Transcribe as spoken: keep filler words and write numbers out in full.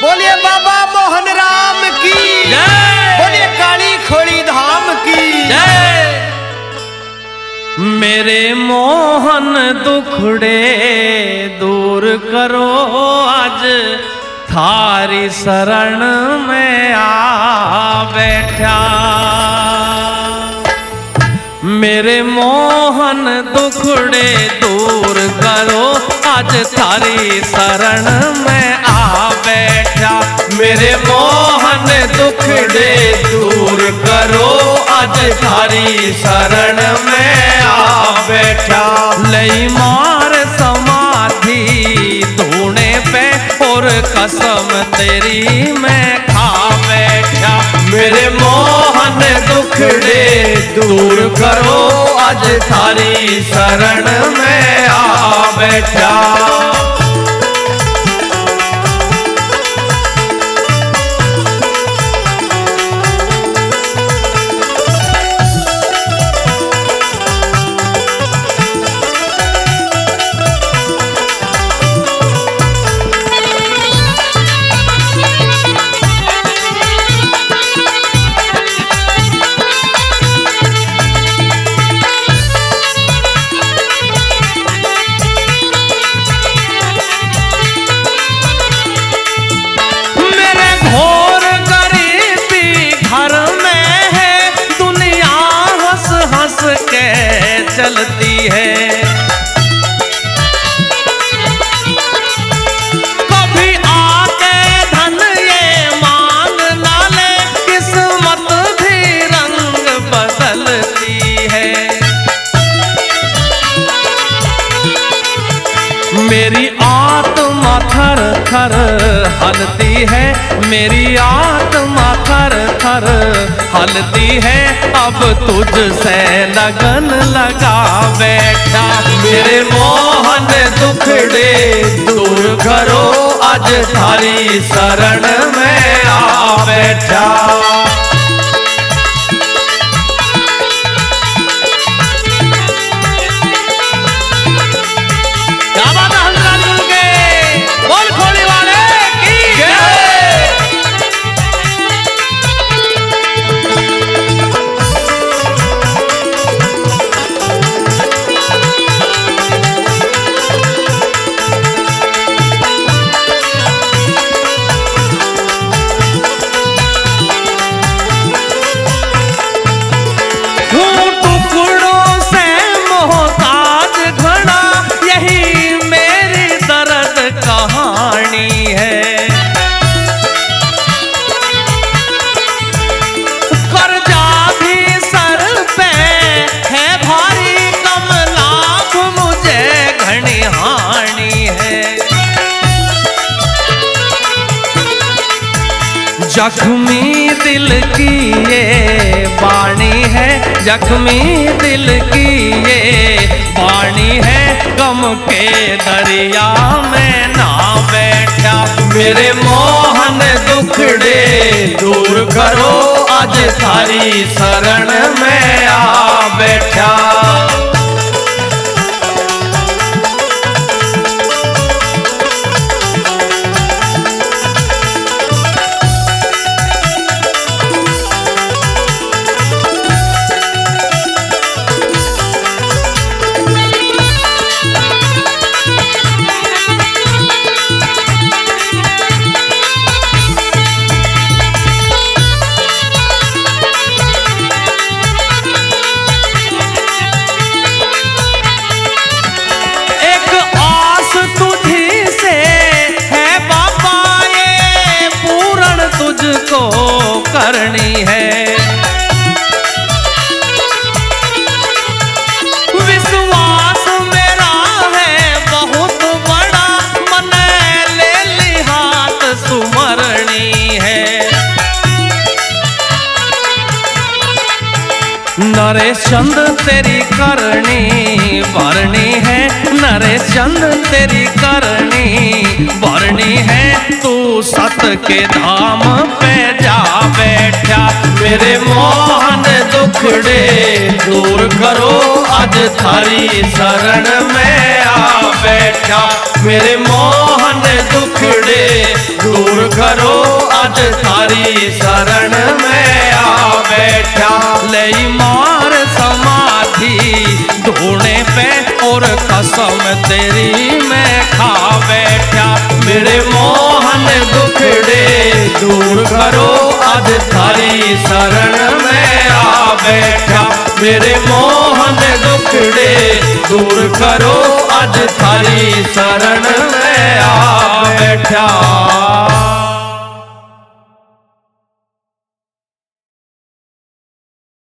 बोलिए बाबा मोहन राम की जय। बोलिए काली खोड़ी धाम की जय। मेरे मोहन दुखड़े दूर करो, आज थारी शरण में आ बैठा। मेरे मोहन दुखड़े दूर करो, आज थारी शरण में आ बैठा। मेरे मोहन दुखड़े दूर करो, आज थारी शरण में आ बैठा। लई मार समाधि धूने पे और कसम तेरी मैं खा बैठा। मेरे मोहन दुखड़े दूर करो, आज थारी शरण में आ बैठा। चलती है कभी आके धन ये मांग ना ले, किस्मत भी रंग बदलती है। मेरी आत्मा थर थर हलती है, मेरी आत्मा थर थर हलती है। अब तुझसे लगन लगा बैठा। मेरे मोहन दुखड़े दूर करो, आज थारी शरण में आ बैठा। जख्मी दिल की ये वाणी है, जख्मी दिल की ये वाणी है। गम के दरिया में ना बैठा। मेरे मोहन दुखड़े दूर करो, आज थारी शरण में आ बैठा। करनी है विश्वास मेरा है बहुत बड़ा, मन ले ली हाथ सुमरनी है। नरेश चंद तेरी करनी भरनी है, नरेश चंद तेरी करनी भरनी है। तू सत के धाम पे जा बैठा। मेरे मोहन दुखड़े दूर करो, आज थारी शरण में आ बैठा। मेरे मोहन दुखड़े दूर करो अज थारी शरण में आ बैठा। ले मार समाधि ढूंढने पे और कसम तेरी मैं खा बैठा। मेरे मोहन दुखड़े दूर करो अज थारी शरण में आ बैठा। मेरे मोहन दुखड़े दूर करो अज थारी शरण में आ बैठा।